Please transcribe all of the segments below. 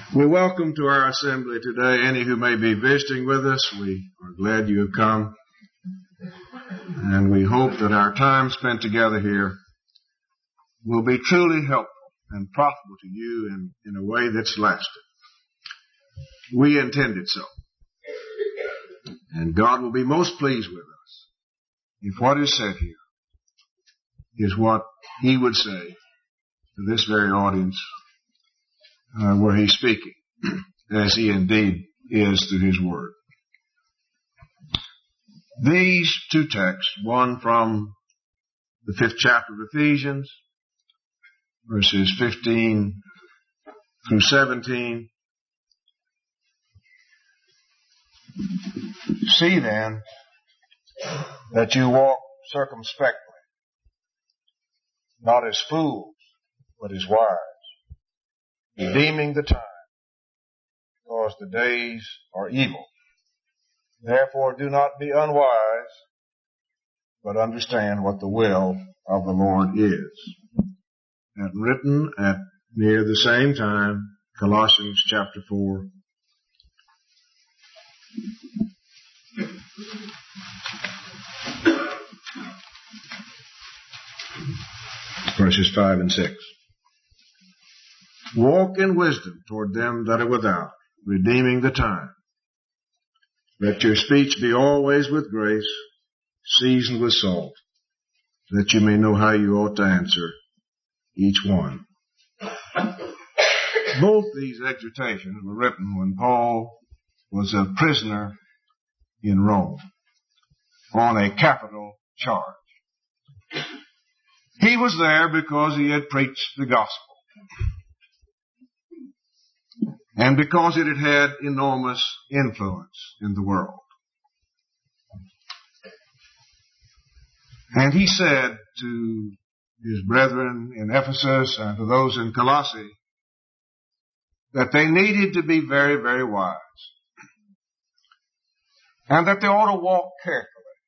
We welcome to our assembly today any who may be visiting with us. We are glad you have come. And we hope that our time spent together here will be truly helpful and profitable to you in a way that's lasting. We intend it so. And God will be most pleased with us if what is said here is what He would say to this very audience where He's speaking, as He indeed is through His Word. These two texts, one from the 5th chapter of Ephesians, verses 15 through 17. See then that you walk circumspectly, not as fools, but as wise, redeeming the time, because the days are evil. Therefore do not be unwise, but understand what the will of the Lord is. And written at near the same time, Colossians chapter 4, verses 5 and 6. Walk in wisdom toward them that are without, redeeming the time. Let your speech be always with grace, seasoned with salt, that you may know how you ought to answer each one. Both these exhortations were written when Paul was a prisoner in Rome on a capital charge. He was there because he had preached the gospel and because it had had enormous influence in the world. And he said to his brethren in Ephesus and to those in Colossae that they needed to be very, very wise, and that they ought to walk carefully,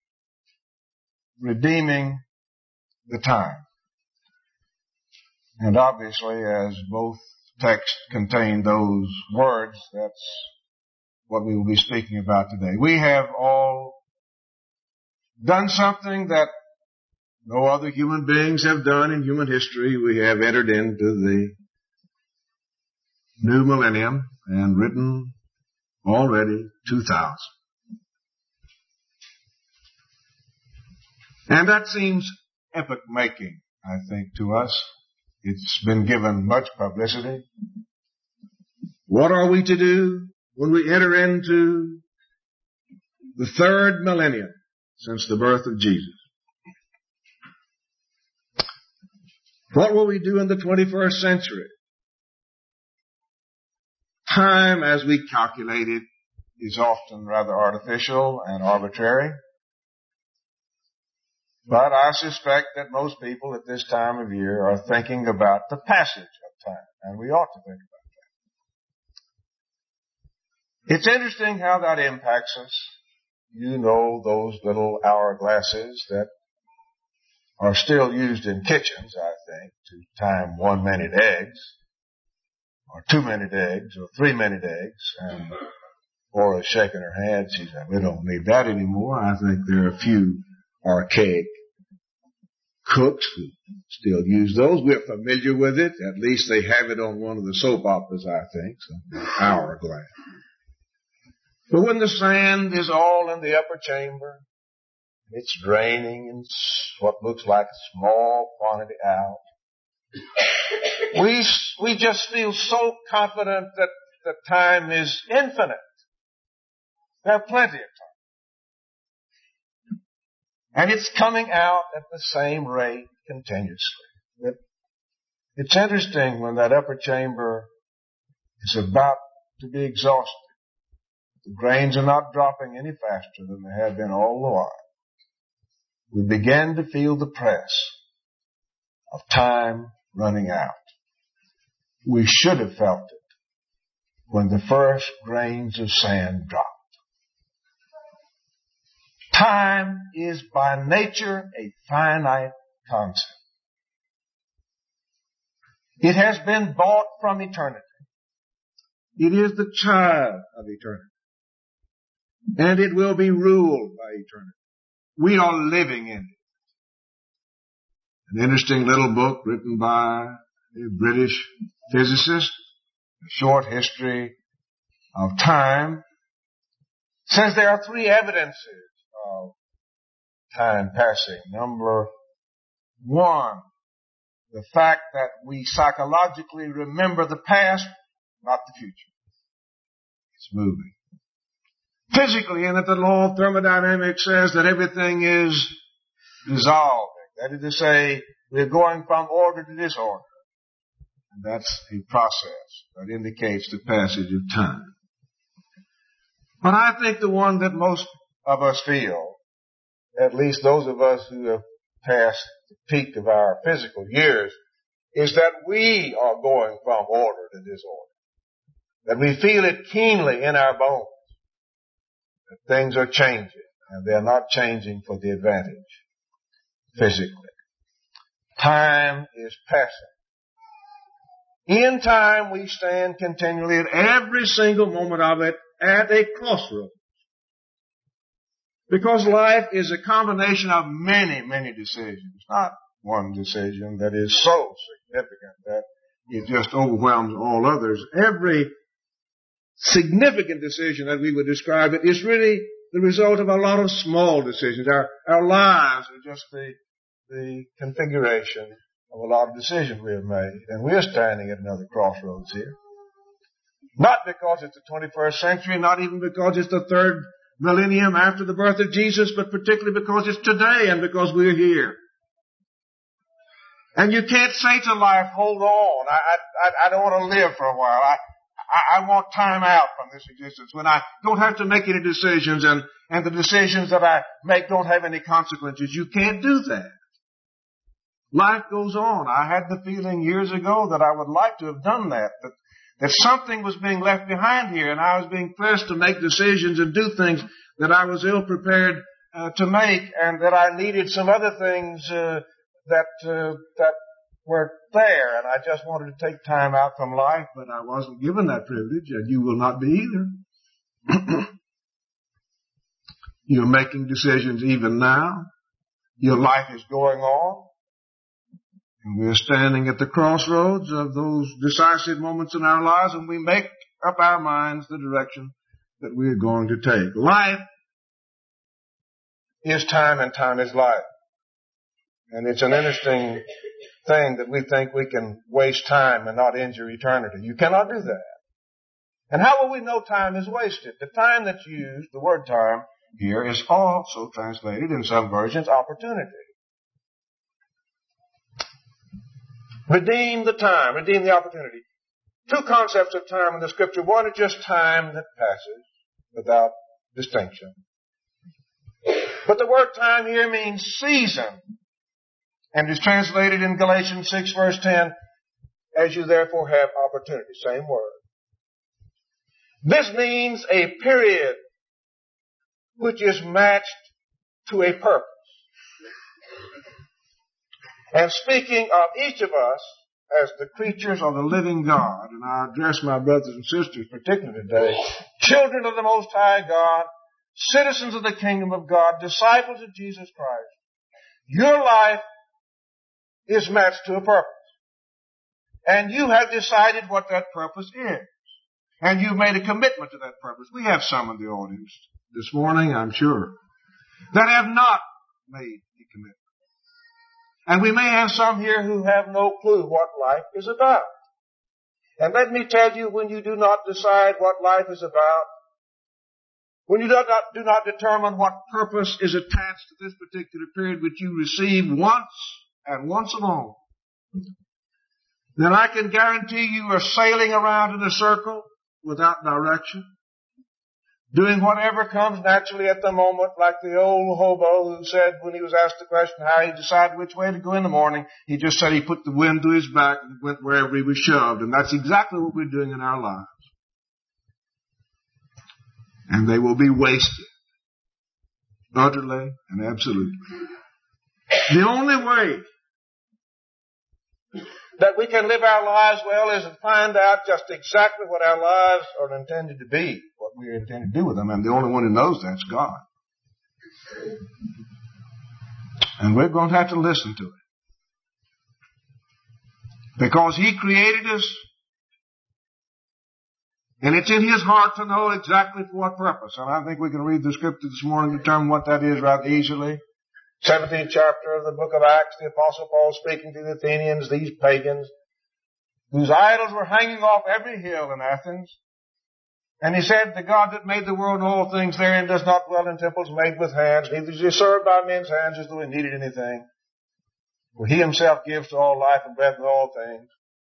redeeming the time. And obviously, as both texts contain those words, that's what we will be speaking about today. We have all done something that no other human beings have done in human history. We have entered into the new millennium and written already 2,000. And that seems epoch-making, I think, to us. It's been given much publicity. What are we to do when we enter into the 3rd millennium since the birth of Jesus? What will we do in the 21st century? Time, as we calculate it, is often rather artificial and arbitrary. But I suspect that most people at this time of year are thinking about the passage of time, and we ought to think about that. It's interesting how that impacts us. You know those little hourglasses that are still used in kitchens, I think, to time 1-minute eggs, or 2-minute eggs, or 3-minute eggs, and Laura's shaking her head. She said, we don't need that anymore. I think there are a few archaic cooks who still use those. We're familiar with it. At least they have it on one of the soap operas, I think, so hourglass. But when the sand is all in the upper chamber, it's draining in what looks like a small quantity out, we just feel so confident that the time is infinite. We have plenty of time. And it's coming out at the same rate continuously. It's interesting when that upper chamber is about to be exhausted. The grains are not dropping any faster than they have been all the while. We begin to feel the press of time running out. We should have felt it when the first grains of sand dropped. Time is by nature a finite concept. It has been bought from eternity. It is the child of eternity. And it will be ruled by eternity. We are living in it. An interesting little book written by a British physicist, A Short History of Time, says there are three evidences of time passing. Number one, the fact that we psychologically remember the past, not the future. It's moving. Physically, in that the law of thermodynamics says that everything is dissolving. That is to say, we're going from order to disorder. And that's a process that indicates the passage of time. But I think the one that most of us feel, at least those of us who have passed the peak of our physical years, is that we are going from order to disorder. That we feel it keenly in our bones. That things are changing, and they're not changing for the advantage physically. Time is passing. In time, we stand continually at every single moment of it at a crossroads. Because life is a combination of many, many decisions. Not one decision that is so significant that it just overwhelms all others. Every significant decision that we would describe it is really the result of a lot of small decisions. Our lives are just the configuration of a lot of decisions we have made. And we're standing at another crossroads here. Not because it's the 21st century, not even because it's the third millennium after the birth of Jesus, but particularly because it's today and because we're here. And you can't say to life, hold on, I don't want to live for a while. I want time out from this existence when I don't have to make any decisions and the decisions that I make don't have any consequences. You can't do that. Life goes on. I had the feeling years ago that I would like to have done that something was being left behind here and I was being pressed to make decisions and do things that I was ill prepared to make, and that I needed some other things that were there, and I just wanted to take time out from life, but I wasn't given that privilege, and you will not be either. You're making decisions even now. Your life is going on. And we're standing at the crossroads of those decisive moments in our lives, and we make up our minds the direction that we're going to take. Life is time, and time is life. And it's an interesting thing that we think we can waste time and not injure eternity. You cannot do that. And how will we know time is wasted? The time that's used, the word time here, is also translated in some versions opportunity. Redeem the time, redeem the opportunity. Two concepts of time in the Scripture. One is just time that passes without distinction. But the word time here means season, and is translated in Galatians 6 verse 10, as you therefore have opportunity. Same word. This means a period which is matched to a purpose. And speaking of each of us as the creatures of the living God, and I address my brothers and sisters particularly today, children of the Most High God, citizens of the kingdom of God, disciples of Jesus Christ, your life is matched to a purpose. And you have decided what that purpose is. And you've made a commitment to that purpose. We have some in the audience this morning, I'm sure, that have not made a commitment. And we may have some here who have no clue what life is about. And let me tell you, when you do not decide what life is about, when you do not determine what purpose is attached to this particular period which you receive once and once alone, then I can guarantee you are sailing around in a circle without direction, doing whatever comes naturally at the moment, like the old hobo who said when he was asked the question how he decided which way to go in the morning, he just said he put the wind to his back and went wherever he was shoved. And that's exactly what we're doing in our lives. And they will be wasted, utterly and absolutely. The only way that we can live our lives well is to find out just exactly what our lives are intended to be, what we are intended to do with them. And the only one who knows that's God. And we're going to have to listen to it. Because He created us, and it's in His heart to know exactly for what purpose. And I think we can read the scripture this morning and determine what that is rather easily. 17th chapter of the book of Acts, the Apostle Paul speaking to the Athenians, these pagans, whose idols were hanging off every hill in Athens. And he said, the God that made the world and all things therein does not dwell in temples made with hands, neither is He served by men's hands as though He needed anything. For He Himself gives to all life and breath and all things.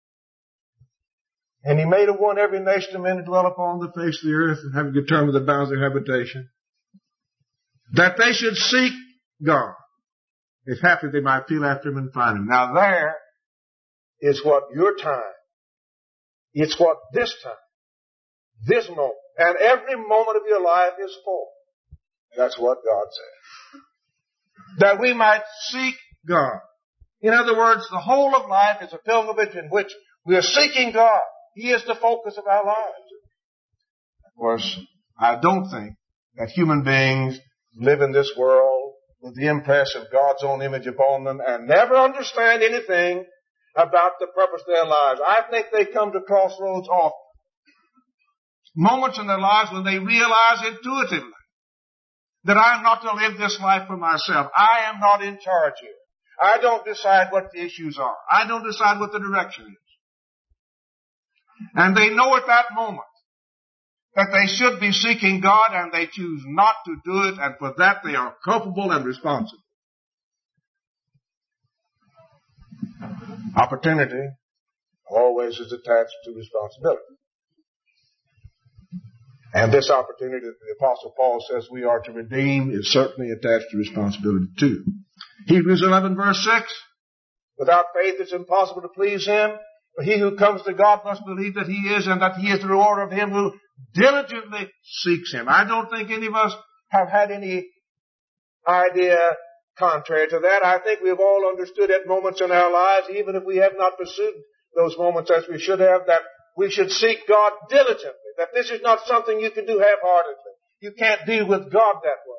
And He made of one every nation of men to dwell upon the face of the earth and having determined the bounds of their habitation, that they should seek God, if haply they might feel after Him and find Him. Now there is what your time, it's what this time, this moment, and every moment of your life is for. That's what God said. That we might seek God. In other words, the whole of life is a pilgrimage in which we are seeking God. He is the focus of our lives. Of course, I don't think that human beings live in this world with the impress of God's own image upon them and never understand anything about the purpose of their lives. I think they come to crossroads often. Moments in their lives when they realize intuitively that I'm not to live this life for myself. I am not in charge here. I don't decide what the issues are. I don't decide what the direction is. And they know at that moment that they should be seeking God, and they choose not to do it, and for that they are culpable and responsible. Opportunity always is attached to responsibility. And this opportunity that the Apostle Paul says we are to redeem is certainly attached to responsibility too. Hebrews 11 verse 6, without faith it's impossible to please Him, for he who comes to God must believe that He is, and that He is the rewarder of him who diligently seeks Him. I don't think any of us have had any idea contrary to that. I think we've all understood at moments in our lives, even if we have not pursued those moments as we should have, that we should seek God diligently. That this is not something you can do half-heartedly. You can't deal with God that way.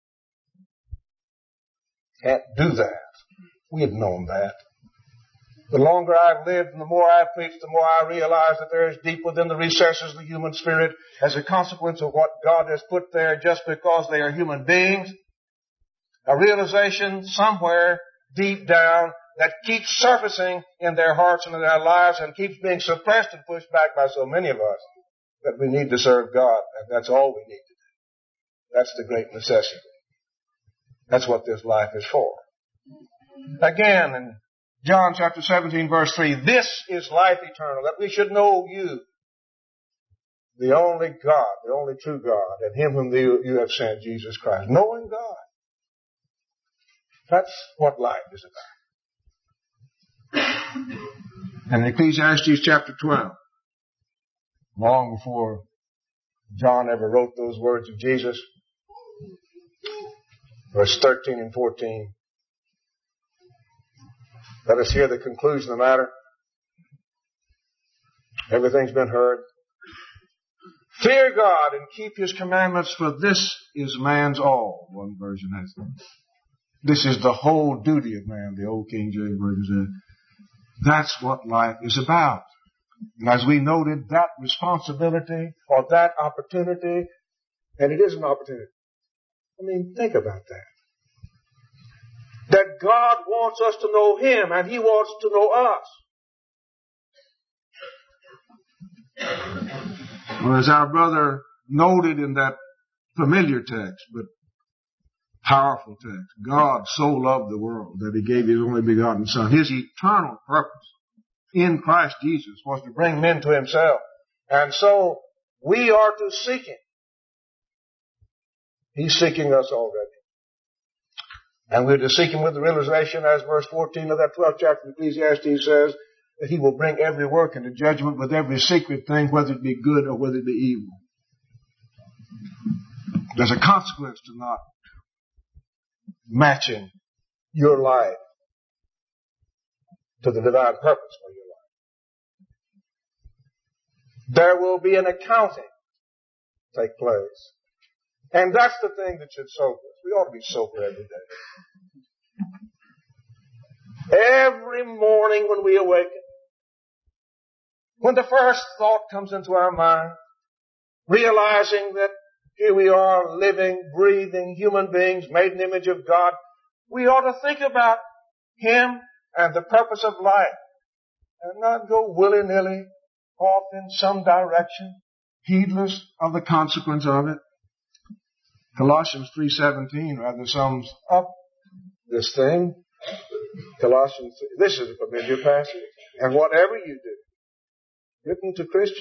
Can't do that. We've known that. The longer I've lived and the more I've preached, the more I realize that there is deep within the recesses of the human spirit, as a consequence of what God has put there just because they are human beings, a realization somewhere deep down that keeps surfacing in their hearts and in their lives and keeps being suppressed and pushed back by so many of us, that we need to serve God, and that's all we need to do. That's the great necessity. That's what this life is for. Again, in John chapter 17 verse 3, this is life eternal, that we should know You, the only God, the only true God, and Him whom You have sent, Jesus Christ. Knowing God. That's what life is about. And in Ecclesiastes chapter 12, long before John ever wrote those words of Jesus, verse 13 and 14, let us hear the conclusion of the matter. Everything's been heard. Fear God and keep His commandments, for this is man's all. One version has that. This is the whole duty of man, the old King James Version says. That's what life is about. And as we noted, that responsibility or that opportunity, and it is an opportunity. I mean, think about that. That God wants us to know Him, and He wants to know us. Well, as our brother noted in that familiar text, but powerful text, God so loved the world that He gave His only begotten Son. His eternal purpose in Christ Jesus was to bring men to Himself. And so we are to seek Him. He's seeking us already. And we're to seek Him with the realization, as verse 14 of that 12th chapter of Ecclesiastes says, that He will bring every work into judgment with every secret thing, whether it be good or whether it be evil. There's a consequence to not matching your life to the divine purpose for your life. There will be an accounting take place. And that's the thing that should sober us. We ought to be sober every day. Every morning when we awaken, when the first thought comes into our mind, realizing that here we are living, breathing human beings made in the image of God, we ought to think about Him and the purpose of life and not go willy-nilly off in some direction, heedless of the consequence of it. Colossians 3:17 rather sums up this thing. Colossians, this is a familiar passage. And whatever you do, written to Christians,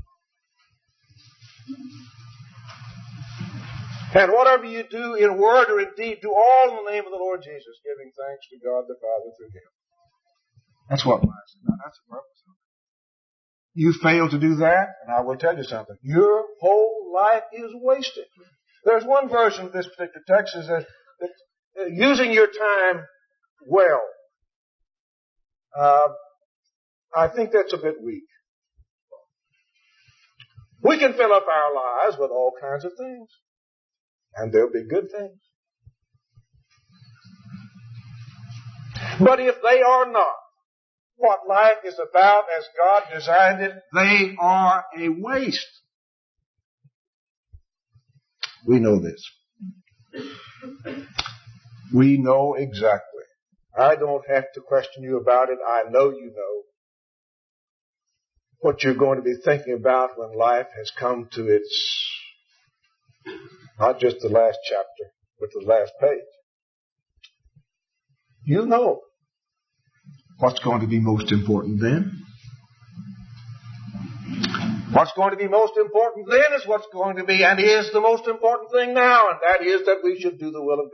and whatever you do in word or in deed, do all in the name of the Lord Jesus, giving thanks to God the Father through Him. That's what life's about. That's the purpose of it. You fail to do that, and I will tell you something. Your whole life is wasted. There's one version of this particular text is that using your time well. I think that's a bit weak. We can fill up our lives with all kinds of things. And they'll be good things. But if they are not what life is about as God designed it, they are a waste. We know this. We know exactly. I don't have to question you about it. I know you know what you're going to be thinking about when life has come to its, not just the last chapter, but the last page. You know what's going to be most important then. What's going to be most important then is what's going to be and is the most important thing now, and that is that we should do the will of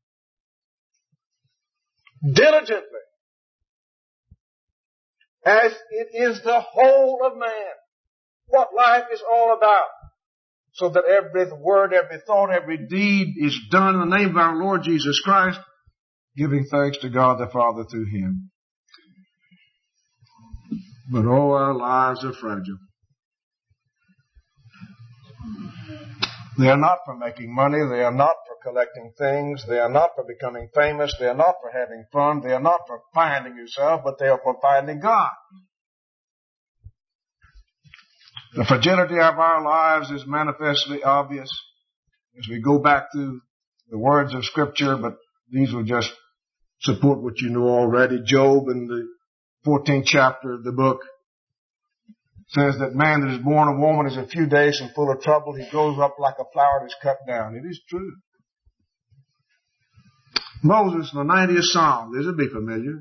God. Diligently. As it is the whole of man. What life is all about. So that every word, every thought, every deed is done in the name of our Lord Jesus Christ, giving thanks to God the Father through Him. But oh, our lives are fragile. They are not for making money. They are not for collecting things. They are not for becoming famous. They are not for having fun. They are not for finding yourself, but they are for finding God. The fragility of our lives is manifestly obvious as we go back through the words of Scripture, but these will just support what you know already. Job in the 14th chapter of the book says that man that is born of woman is a few days and full of trouble. He grows up like a flower that is cut down. It is true. Moses in the 90th Psalm, this will be familiar.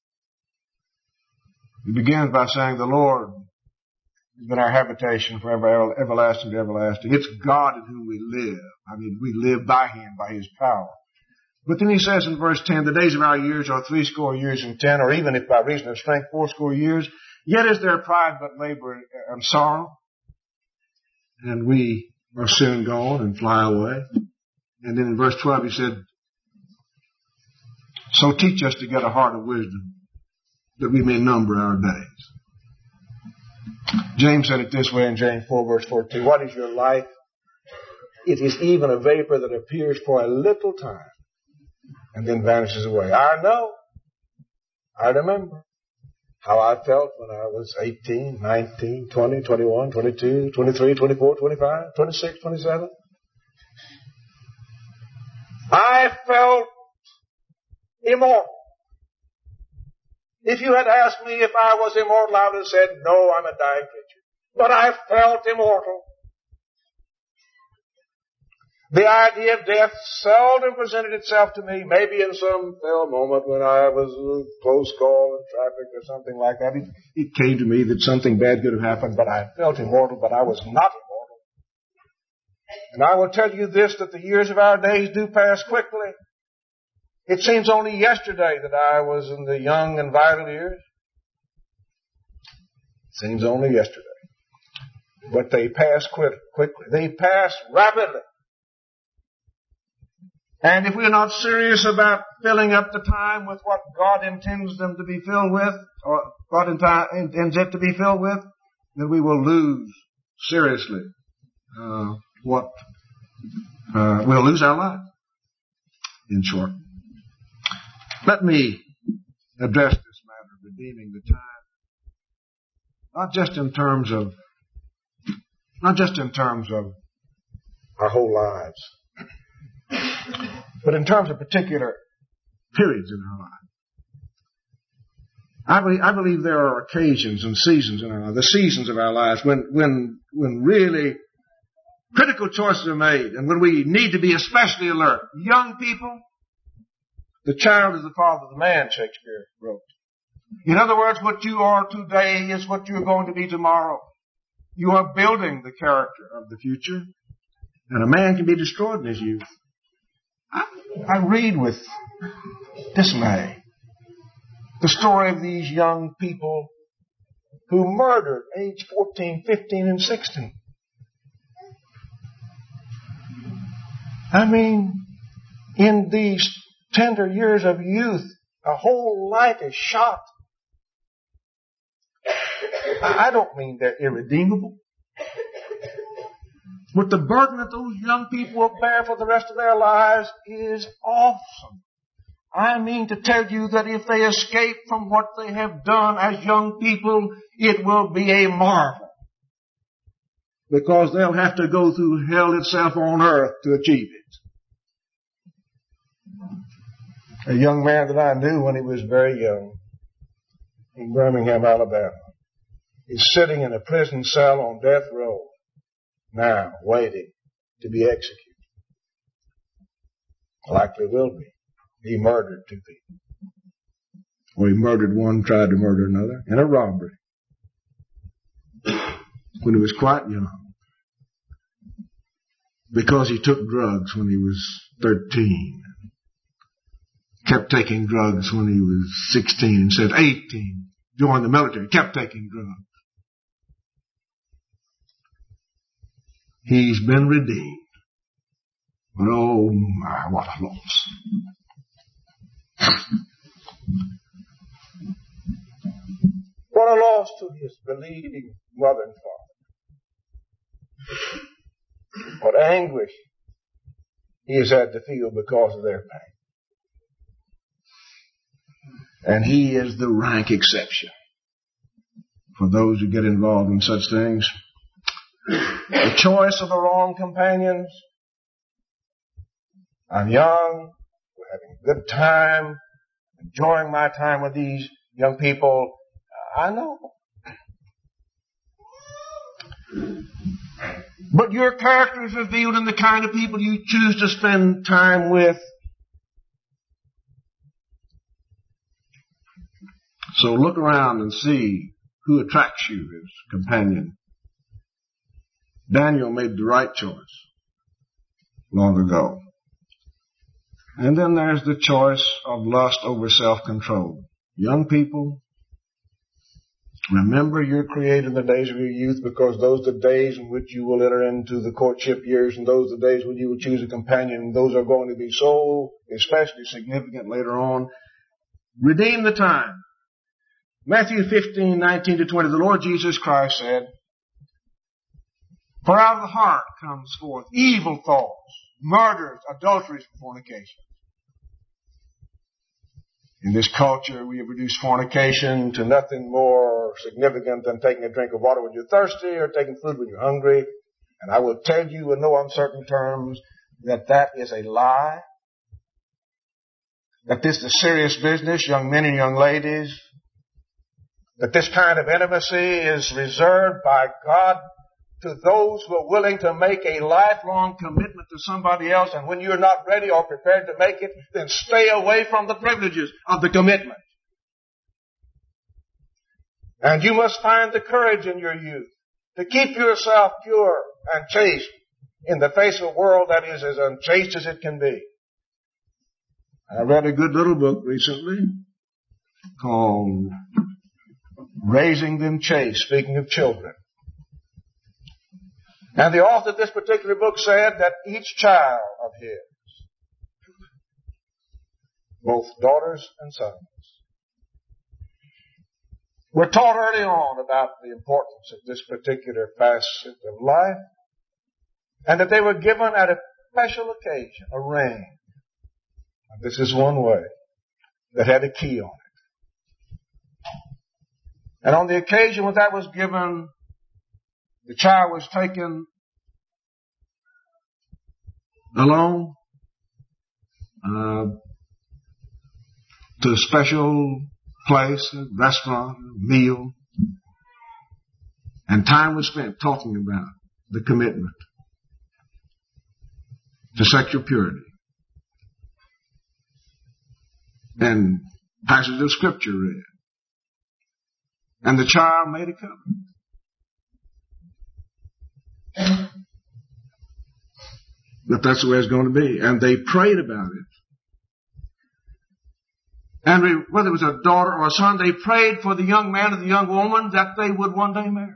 He begins by saying, the Lord has been our habitation forever, everlasting to everlasting. It's God in whom we live. I mean, we live by Him, by His power. But then he says in verse 10, the days of our years are 80 years and 10, or even if by reason of strength 80 years. Yet is there pride but labor and sorrow. And we are soon gone and fly away. And then in verse 12 he said, so teach us to get a heart of wisdom, that we may number our days. James said it this way in James 4 verse 14. What is your life? It is even a vapor that appears for a little time and then vanishes away. I know. I remember how I felt when I was 18, 19, 20, 21, 22, 23, 24, 25, 26, 27. I felt immortal. If you had asked me if I was immortal, I would have said, no, I'm a dying creature. But I felt immortal. The idea of death seldom presented itself to me, maybe in some fell moment when I was a close call in traffic or something like that. It came to me that something bad could have happened, but I felt immortal, but I was not immortal. And I will tell you this, that the years of our days do pass quickly. It seems only yesterday that I was in the young and vital years. It seems only yesterday. But they pass quickly. They pass rapidly. And if we're not serious about filling up the time with what God intends them to be filled with, or God intends it to be filled with, then we will lose seriously we'll lose our life, in short. Let me address this matter of redeeming the time, not just in terms of our whole lives, but in terms of particular periods in our life. I believe there are occasions and seasons in our lives, the seasons of our lives, when really critical choices are made and when we need to be especially alert. Young people, the child is the father of the man, Shakespeare wrote. In other words, what you are today is what you're going to be tomorrow. You are building the character of the future, and a man can be destroyed in his youth. I read with dismay the story of these young people who murdered age 14, 15, and 16. I mean, in these tender years of youth, a whole life is shot. I don't mean they're irredeemable. But the burden that those young people will bear for the rest of their lives is awesome. I mean to tell you that if they escape from what they have done as young people, it will be a marvel. Because they'll have to go through hell itself on earth to achieve it. A young man that I knew when he was very young in Birmingham, Alabama, is sitting in a prison cell on death row now, waiting to be executed. Likely will be. He murdered 2 people. Or he murdered one, tried to murder another in a robbery when he was quite young. Because he took drugs when he was 13. Kept taking drugs when he was 16 and said 18. Joined the military, kept taking drugs. He's been redeemed. But oh my, what a loss. What a loss to his believing mother and father. What anguish he has had to feel because of their pain. And he is the rank exception for those who get involved in such things. The choice of the wrong companions. I'm young, we're having a good time, enjoying my time with these young people. I know. But your character is revealed in the kind of people you choose to spend time with. So look around and see who attracts you as companion. Daniel made the right choice long ago. And then there's the choice of lust over self-control. Young people, remember you're created in the days of your youth, because those are the days in which you will enter into the courtship years, and those are the days when you will choose a companion, and those are going to be so especially significant later on. Redeem the time. Matthew 15:19-20, the Lord Jesus Christ said, "For out of the heart comes forth evil thoughts, murders, adulteries, and fornication." In this culture, we have reduced fornication to nothing more significant than taking a drink of water when you're thirsty or taking food when you're hungry. And I will tell you in no uncertain terms that that is a lie. That this is serious business, young men and young ladies. That this kind of intimacy is reserved by God to those who are willing to make a lifelong commitment to somebody else, and when you're not ready or prepared to make it, then stay away from the privileges of the commitment. And you must find the courage in your youth to keep yourself pure and chaste in the face of a world that is as unchaste as it can be. I read a good little book recently called Raising Them Chaste, speaking of children. And the author of this particular book said that each child of his, both daughters and sons, We're taught early on about the importance of this particular facet of life, and that they were given at a special occasion, a ring. And this is one way that had a key on it. And on the occasion when that was given, the child was taken alone to a special place, a restaurant, a meal, and time was spent talking about the commitment to sexual purity. And passages of Scripture read. And the child made a covenant. That's the way it's going to be. And they prayed about it. And whether it was a daughter or a son, they prayed for the young man or the young woman that they would one day marry.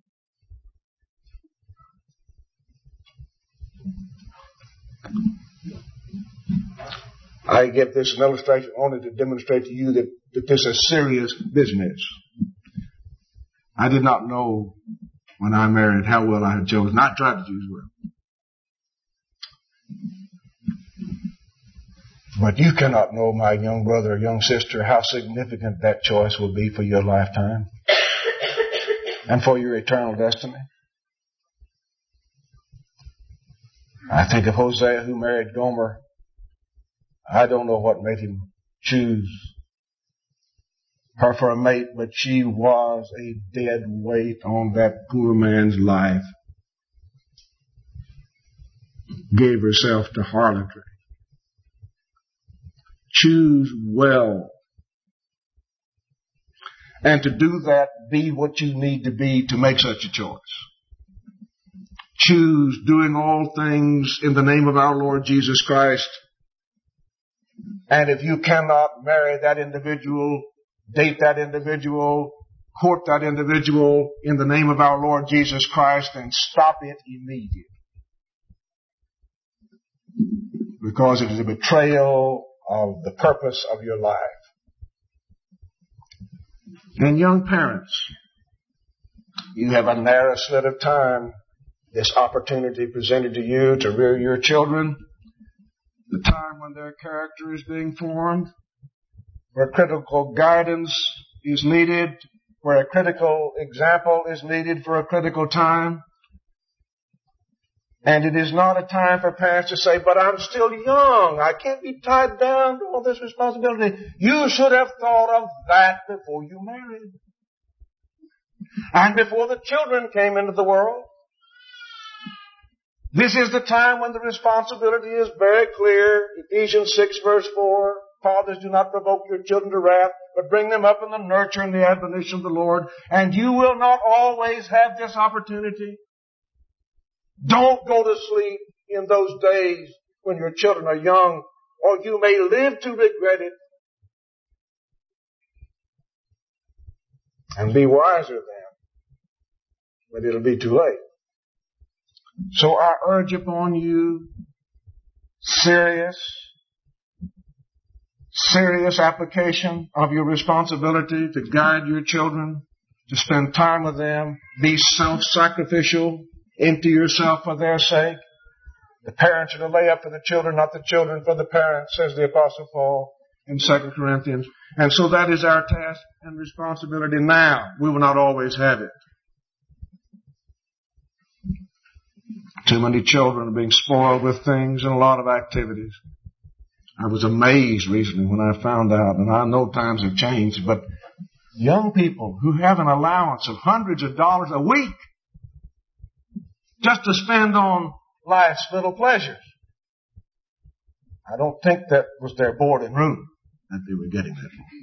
I give this an illustration only to demonstrate to you that this is serious business. I did not know when I married how well I had chosen. I tried to choose well. But you cannot know, my young brother or young sister, how significant that choice will be for your lifetime and for your eternal destiny. I think of Hosea who married Gomer. I don't know what made him choose her for a mate, but she was a dead weight on that poor man's life. Gave herself to harlotry. Choose well. And to do that, be what you need to be to make such a choice. Choose doing all things in the name of our Lord Jesus Christ. And if you cannot marry that individual, date that individual, court that individual in the name of our Lord Jesus Christ, then stop it immediately. Because it is a betrayal of the purpose of your life. And young parents, you have a narrow slit of time, this opportunity presented to you to rear your children, the time when their character is being formed, where critical guidance is needed, where a critical example is needed for a critical time. And it is not a time for parents to say, but I'm still young. I can't be tied down to all this responsibility. You should have thought of that before you married. And before the children came into the world. This is the time when the responsibility is very clear. Ephesians 6 verse 4. Fathers, do not provoke your children to wrath, but bring them up in the nurture and the admonition of the Lord. And you will not always have this opportunity. Don't go to sleep in those days when your children are young, or you may live to regret it. And be wiser then, but it'll be too late. So I urge upon you serious application of your responsibility to guide your children, to spend time with them, be self-sacrificial, empty yourself for their sake. The parents are to lay up for the children, not the children for the parents, says the Apostle Paul in 2 Corinthians. And so that is our task and responsibility now. We will not always have it. Too many children are being spoiled with things and a lot of activities. I was amazed recently when I found out, and I know times have changed, but young people who have an allowance of hundreds of dollars a week just to spend on life's little pleasures. I don't think that was their board and room that they were getting that for.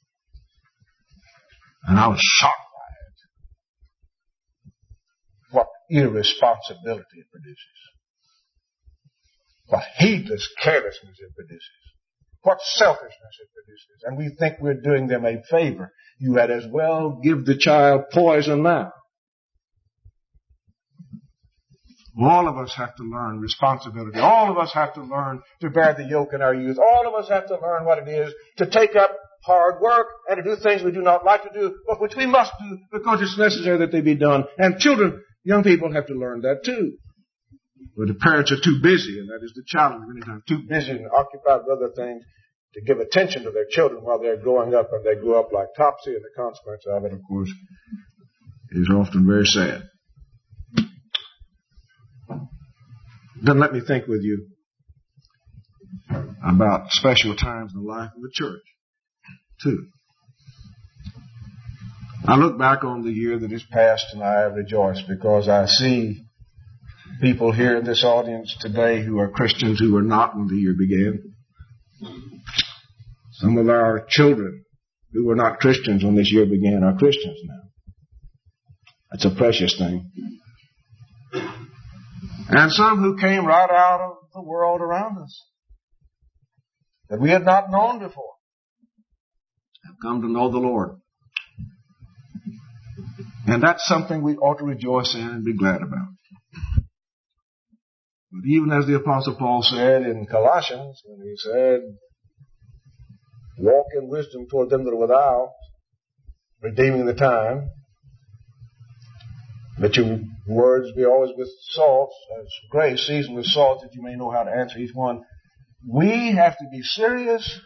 And I was shocked by it. What irresponsibility it produces. What heedless carelessness it produces. What selfishness it produces. And we think we're doing them a favor. You had as well give the child poison now. All of us have to learn responsibility. All of us have to learn to bear the yoke in our youth. All of us have to learn what it is to take up hard work and to do things we do not like to do, but which we must do because it's necessary that they be done. And children, young people have to learn that too. But the parents are too busy, and that is the challenge many times, too busy and occupied with other things to give attention to their children while they're growing up, and they grow up like Topsy, and the consequence of it, of course, is often very sad. Then let me think with you about special times in the life of the church, too. I look back on the year that is past and I rejoice because I see people here in this audience today who are Christians who were not when the year began. Some of our children who were not Christians when this year began are Christians now. That's a precious thing. And some who came right out of the world around us that we had not known before have come to know the Lord. And that's something we ought to rejoice in and be glad about. But even as the Apostle Paul said in Colossians, when he said, walk in wisdom toward them that are without, redeeming the time, let your words be always with salt, as grace seasoned with salt, that you may know how to answer each one. We have to be serious,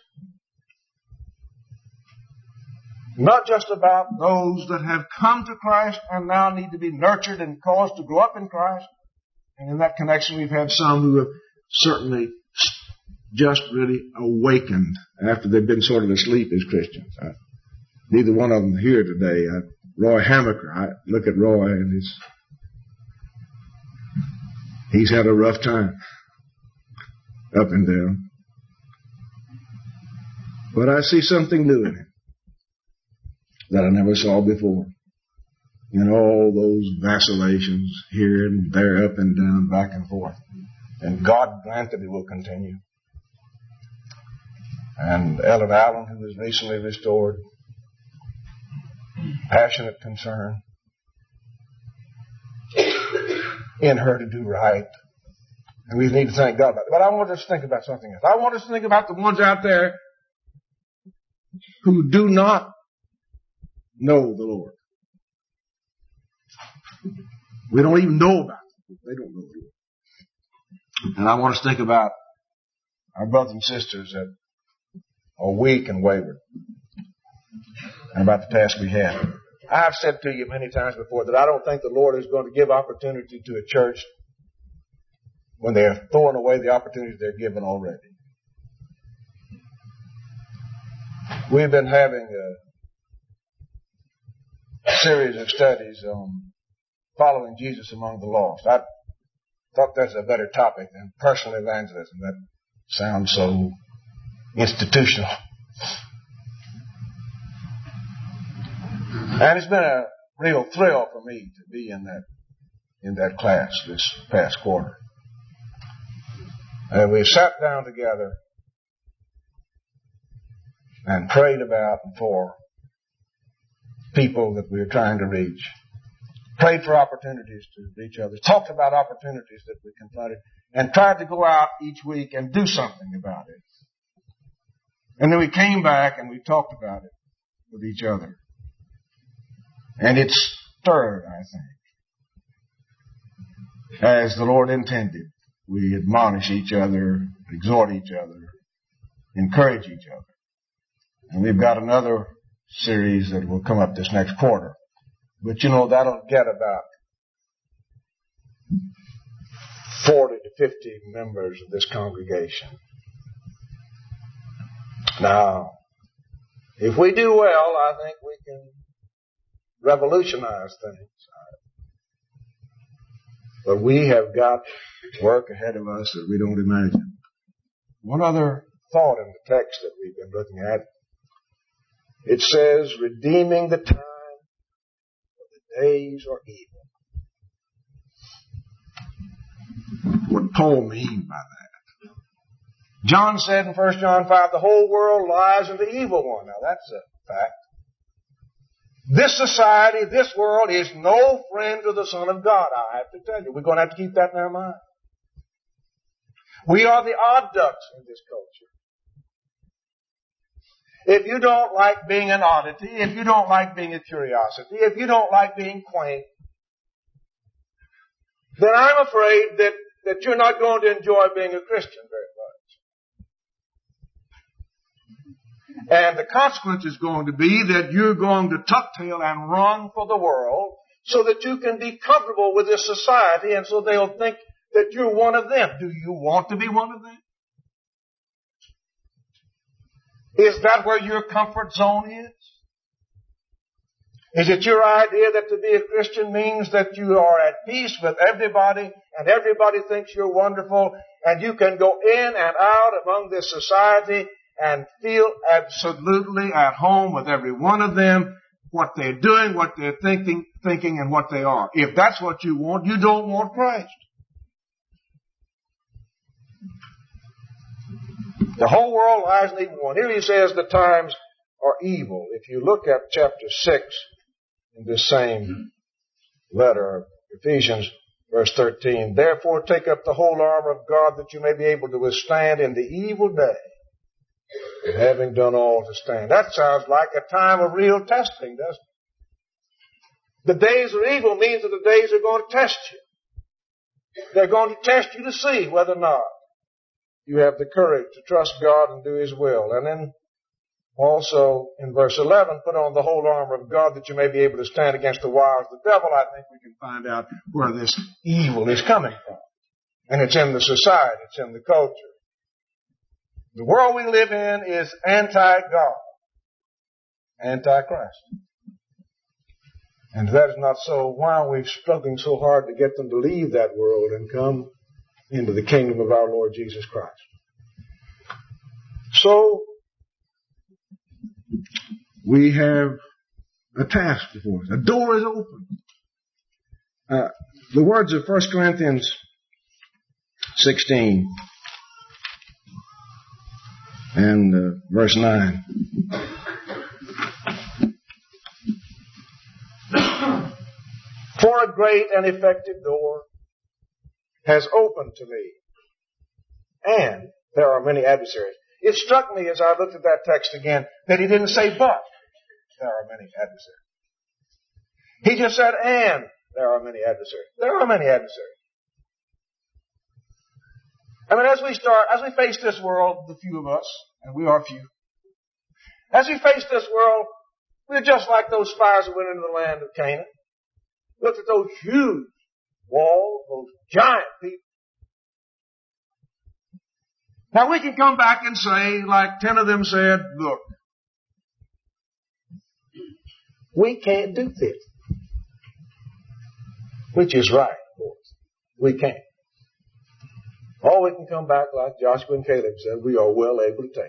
not just about those that have come to Christ and now need to be nurtured and caused to grow up in Christ. And in that connection, we've had some who have certainly just really awakened after they've been sort of asleep as Christians. Neither one of them here today. Roy Hamaker, I look at Roy and he's had a rough time up and down. But I see something new in him that I never saw before. In all those vacillations here and there, up and down, back and forth. And God grant that it will continue. And Ellen Allen, who was recently restored, passionate concern in her to do right. And we need to thank God about it. But I want us to think about something else. I want us to think about the ones out there who do not know the Lord. We don't even know about them. They don't know the Lord. And I want us to think about our brothers and sisters that are weak and wayward, and about the task we have. I have said to you many times before that I don't think the Lord is going to give opportunity to a church when they are throwing away the opportunities they're given already. We've been having a series of studies on following Jesus among the lost. I thought that's a better topic than personal evangelism. That sounds so institutional. And it's been a real thrill for me to be in that class this past quarter. And we sat down together and prayed about and for people that we were trying to reach. Prayed for opportunities to reach others. Talked about opportunities that we confronted. And tried to go out each week and do something about it. And then we came back and we talked about it with each other. And it stirred, I think. As the Lord intended. We admonish each other, exhort each other, encourage each other. And we've got another series that will come up this next quarter. But that'll get about 40 to 50 members of this congregation. Now, if we do well, I think we can revolutionize things. But we have got work ahead of us that we don't imagine. One other thought in the text that we've been looking at. It says, redeeming the time, for the days are evil. What did Paul mean by that? John said in 1 John 5, the whole world lies in the evil one. Now that's a fact. This society, this world is no friend to the Son of God. I have to tell you, we're going to have to keep that in our mind. We are the odd ducks in this culture. if you don't like being an oddity, if you don't like being a curiosity, if you don't like being quaint, then I'm afraid that you're not going to enjoy being a Christian very much. And the consequence is going to be that you're going to tuck tail and run for the world so that you can be comfortable with this society, and so they'll think that you're one of them. Do you want to be one of them? Is that where your comfort zone is? Is it your idea that to be a Christian means that you are at peace with everybody and everybody thinks you're wonderful and you can go in and out among this society and feel absolutely at home with every one of them, what they're doing, what they're thinking, and what they are? If that's what you want, you don't want Christ. The whole world lies in evil one. Here he says the times are evil. If you look at chapter 6 in this same letter of Ephesians, verse 13, therefore take up the whole armor of God that you may be able to withstand in the evil day, and having done all to stand. That sounds like a time of real testing, doesn't it? The days are evil means that the days are going to test you. They're going to test you to see whether or not you have the courage to trust God and do His will. And then also in verse 11, put on the whole armor of God that you may be able to stand against the wiles of the devil. I think we can find out where this evil is coming from. And it's in the society. It's in the culture. The world we live in is anti-God, anti-Christ. And if that is not so, why are we struggling so hard to get them to leave that world and come into the kingdom of our Lord Jesus Christ? So, we have a task before us. A door is open. The words of 1 Corinthians 16 and verse 9. For a great and effective door has opened to me, and there are many adversaries. It struck me as I looked at that text again that he didn't say but there are many adversaries. He just said and there are many adversaries. There are many adversaries. I mean, as we face this world, the few of us, and we are few, as we face this world, we're just like those spies who went into the land of Canaan. Looked at those huge walls, those giant people. Now we can come back and say, like 10 of them said, look, we can't do this. Which is right, of course. We can't. Or we can come back like Joshua and Caleb said, we are well able to take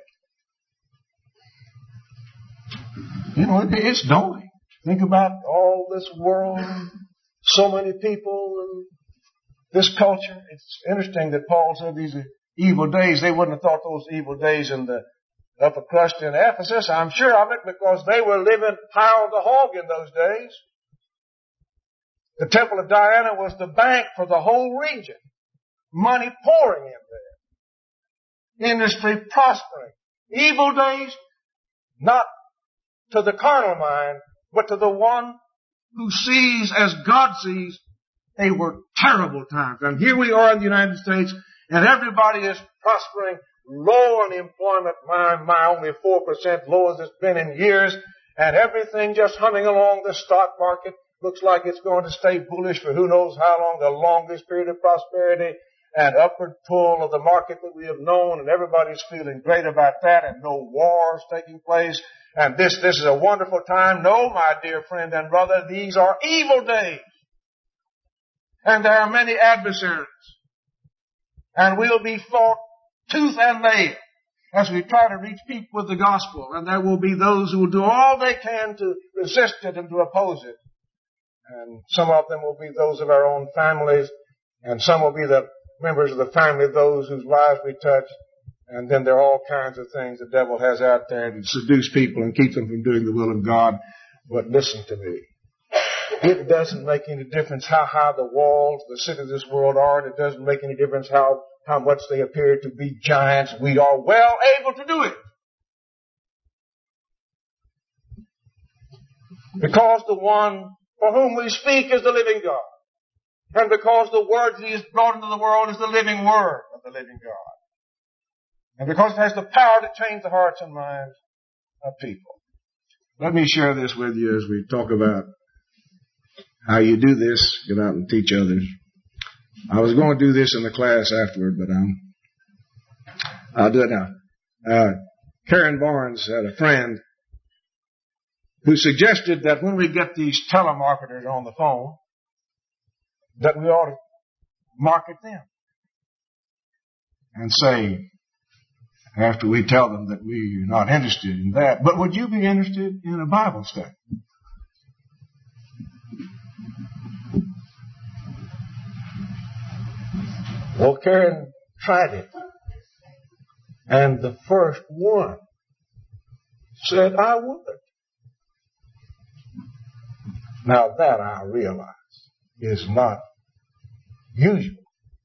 it. You know, it's daunting. Think about all this world, so many people, and this culture. It's interesting that Paul said these are evil days. They wouldn't have thought those evil days in the upper crust in Ephesus. I'm sure of it because they were living pound to hog in those days. The Temple of Diana was the bank for the whole region. Money pouring in there. Industry prospering. Evil days, not to the carnal mind, but to the one who sees as God sees. They were terrible times. And here we are in the United States, and everybody is prospering, low unemployment, only 4%, low as it's been in years, and everything just humming along. The stock market looks like it's going to stay bullish for who knows how long, the longest period of prosperity and upward pull of the market that we have known, and everybody's feeling great about that, and no wars taking place, and this is a wonderful time. No, my dear friend and brother, these are evil days. And there are many adversaries. And we'll be fought tooth and nail as we try to reach people with the gospel. And there will be those who will do all they can to resist it and to oppose it. And some of them will be those of our own families, and some will be the members of the family of those whose lives we touch. And then there are all kinds of things the devil has out there to seduce people and keep them from doing the will of God. But listen to me. It doesn't make any difference how high the walls, the cities of this world are. And it doesn't make any difference how much they appear to be giants. We are well able to do it. Because the one for whom we speak is the living God. And because the word that He has brought into the world is the living word of the living God. And because it has the power to change the hearts and minds of people. Let me share this with you as we talk about how you do this, get out and teach others. I was going to do this in the class afterward, but I'll do it now. Karen Barnes had a friend who suggested that when we get these telemarketers on the phone, that we ought to market them and say, after we tell them that we're not interested in that, but would you be interested in a Bible study? Well, Karen tried it. And the first one said, I would. Now that I realize is not usual.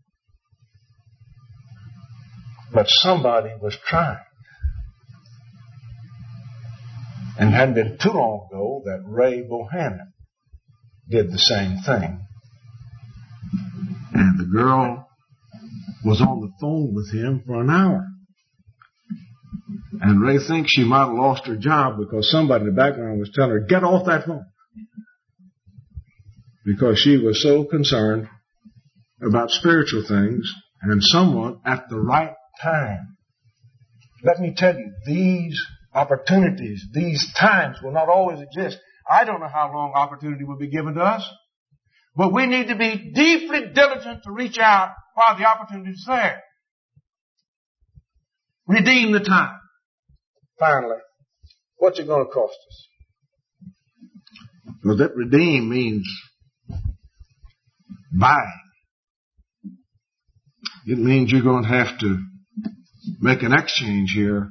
But somebody was trying. And it hadn't been too long ago that Ray Bohannon did the same thing. And the girl was on the phone with him for an hour. And Ray thinks she might have lost her job because somebody in the background was telling her, get off that phone. Because she was so concerned about spiritual things and someone at the right time. Let me tell you, these opportunities, these times will not always exist. I don't know how long opportunity will be given to us, but we need to be deeply diligent to reach out while the opportunity is there. Redeem the time. Finally, what's it going to cost us? Well, that redeem means buying. It means you're going to have to make an exchange here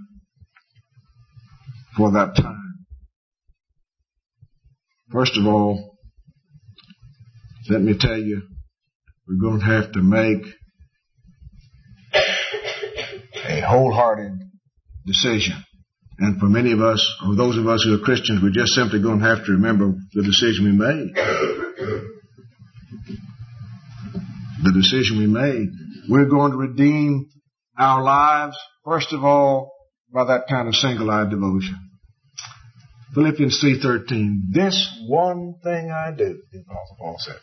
for that time. First of all, let me tell you, we're going to have to make a wholehearted decision. And for many of us, or those of us who are Christians, we're just simply going to have to remember the decision we made. The decision we made. We're going to redeem our lives, first of all, by that kind of single-eyed devotion. Philippians 3:13. This one thing I do, the Apostle Paul said.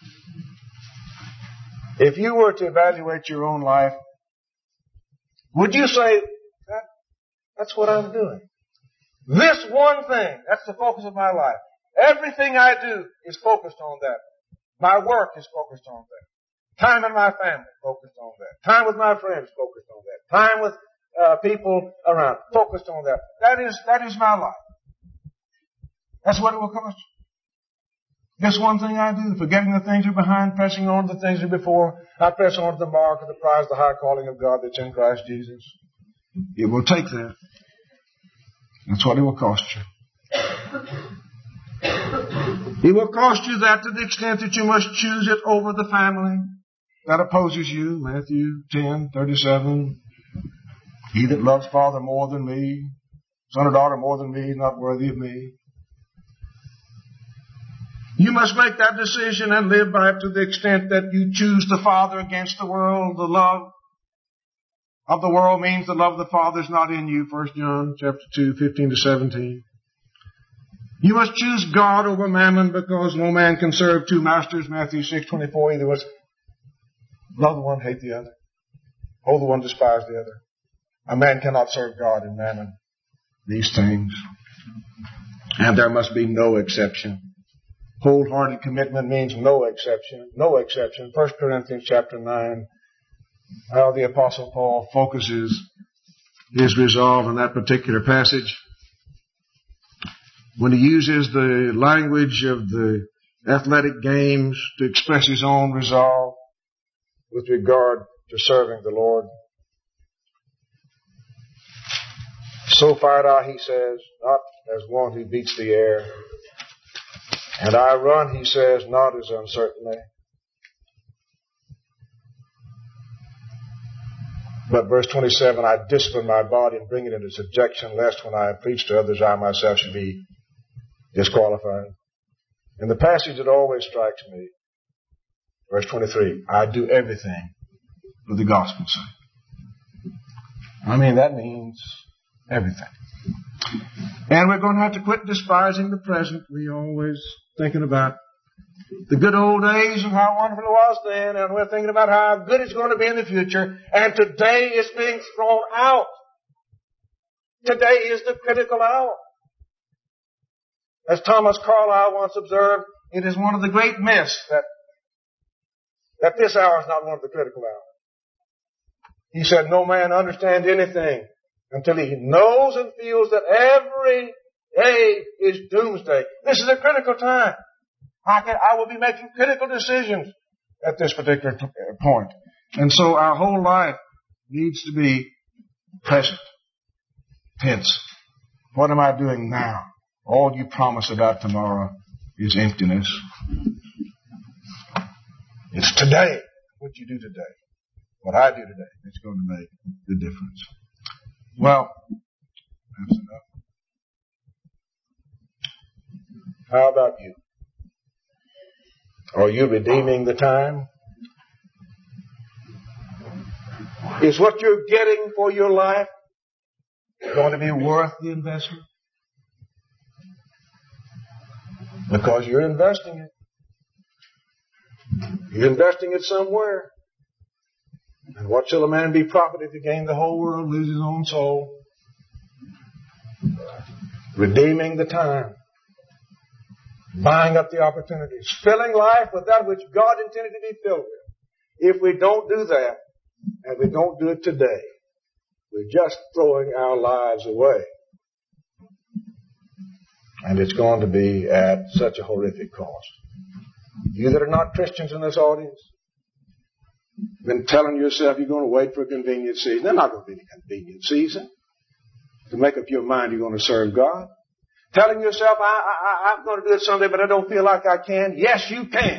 If you were to evaluate your own life, would you say, that's what I'm doing? This one thing, that's the focus of my life. Everything I do is focused on that. My work is focused on that. Time in my family, focused on that. Time with my friends, focused on that. Time with people around, focused on that. That is my life. That's what it will cost you. This one thing I do, forgetting the things that are behind, pressing on to the things that are before, I press on to the mark of the prize, the high calling of God that's in Christ Jesus. It will take that. That's what it will cost you. It will cost you that to the extent that you must choose it over the family that opposes you. Matthew 10:37. He that loves father more than me, son or daughter more than me, is not worthy of me. You must make that decision and live by it to the extent that you choose the Father against the world. The love of the world means the love of the Father is not in you. 1 John chapter 2, 15-17. You must choose God over mammon because no man can serve two masters. Matthew 6:24. Either was love the one, hate the other. Hold the one, despise the other. A man cannot serve God and mammon. These things. And there must be no exception. Wholehearted commitment means no exception. No exception. 1 Corinthians chapter 9. How the Apostle Paul focuses his resolve in that particular passage. When he uses the language of the athletic games to express his own resolve with regard to serving the Lord. So fight I, he says, not as one who beats the air. And I run, he says, not as uncertainly. But verse 27, I discipline my body and bring it into subjection, lest when I preach to others, I myself should be disqualified. And the passage that always strikes me, verse 23, I do everything for the gospel's sake. I mean, that means everything. And we're going to have to quit despising the present. We're always thinking about the good old days and how wonderful it was then, and we're thinking about how good it's going to be in the future, and today is being thrown out. Today is the critical hour. As Thomas Carlyle once observed, it is one of the great myths that this hour is not one of the critical hours. He said, no man understands anything until he knows and feels that every day is doomsday. This is a critical time. I will be making critical decisions at this particular point. And so our whole life needs to be present tense. What am I doing now? All you promise about tomorrow is emptiness. It's today. What you do today. What I do today. It's going to make the difference. Well, that's enough. How about you? Are you redeeming the time? Is what you're getting for your life going to be worth the investment? Because you're investing it. You're investing it somewhere. And what shall a man be profited if he gain the whole world, lose his own soul? Redeeming the time. Buying up the opportunities. Filling life with that which God intended to be filled with. If we don't do that, and we don't do it today, we're just throwing our lives away. And it's going to be at such a horrific cost. You that are not Christians in this audience, been telling yourself you're going to wait for a convenient season. There's not going to be a convenient season to make up your mind you're going to serve God. Telling yourself, I'm going to do it someday, but I don't feel like I can. Yes, you can.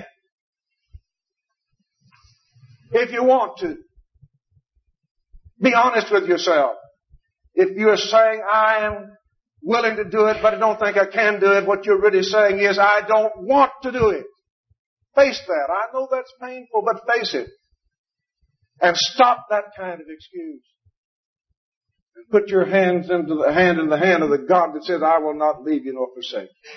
If you want to. Be honest with yourself. If you're saying, I am willing to do it, but I don't think I can do it, what you're really saying is, I don't want to do it. Face that. I know that's painful, but face it. And stop that kind of excuse. And put your hands into the hand of the God that says, I will not leave you nor forsake you.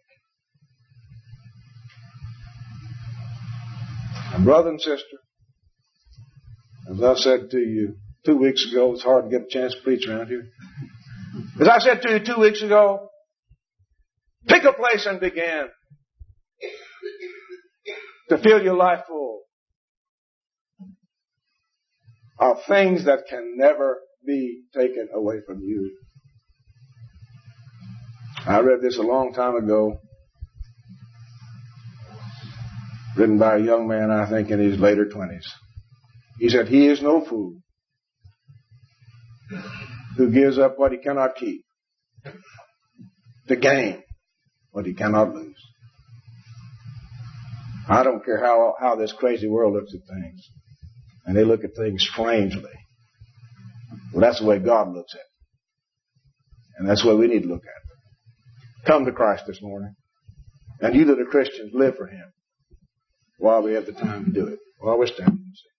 And brother and sister, as I said to you 2 weeks ago, it's hard to get a chance to preach around here. As I said to you 2 weeks ago, pick a place and begin to fill your life full of things that can never be taken away from you. I read this a long time ago, written by a young man, I think, in his later 20s. He said, he is no fool who gives up what he cannot keep to gain what he cannot lose. I don't care how this crazy world looks at things. And they look at things strangely. Well, that's the way God looks at it. And that's the way we need to look at it. Come to Christ this morning. And you that are Christians, live for Him while we have the time to do it. While we're standing.